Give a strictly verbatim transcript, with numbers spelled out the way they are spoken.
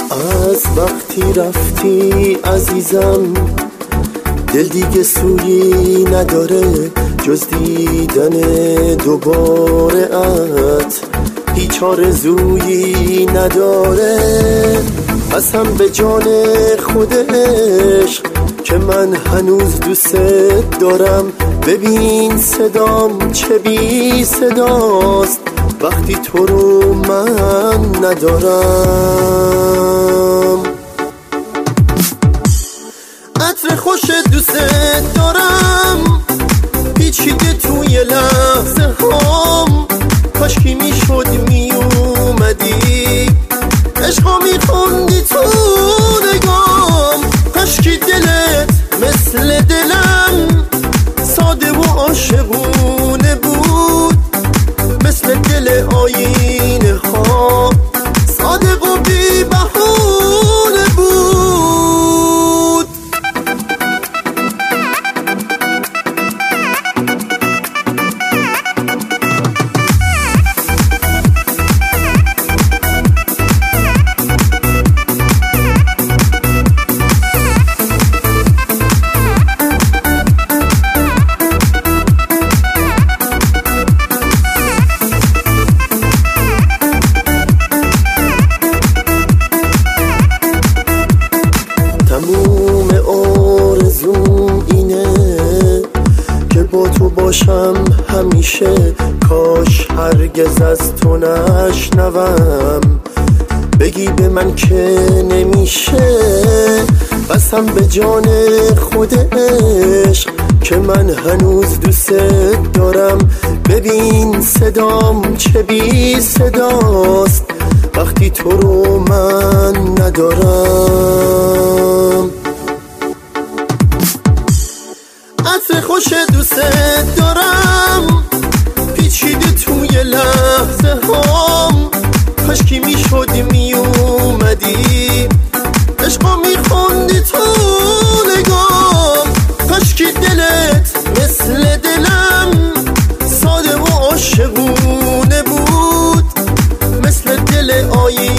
از وقتی رفتی عزیزم دل دیگه سویی نداره جز دیدن دوباره ات، هیچ آرزویی نداره. قسم به جان خود عشق که من هنوز دوست دارم. ببین صدام چه بی صداست وقتی تو رو من ندارم. عطر خوش دوست دارم پیچیده توی لحظه هام، کاشکی میشد میومدی عشقا میخوندی تو نگام، کاشکی دلت مثل دلم ساده و عاشقونه بود، مثل دل آینه ها صادق و بی بهونه بود. تموم آرزوم اینه که با تو باشم همیشه، کاش هرگز از تو نشنوم بگی به من که نمیشه. قسم به جان خود عشق که من هنوز دوست دارم. ببین صدام چه بی صداست وقتی تو رو من ندارم. عطر خوش دوست دارم پیچیده توی لحظه هام، کاشکی میشد میومدی عشقا میخوندی تو نگام، کاشکی دلت مثل دلم ساده و عاشقونه بود، مثل دل آینه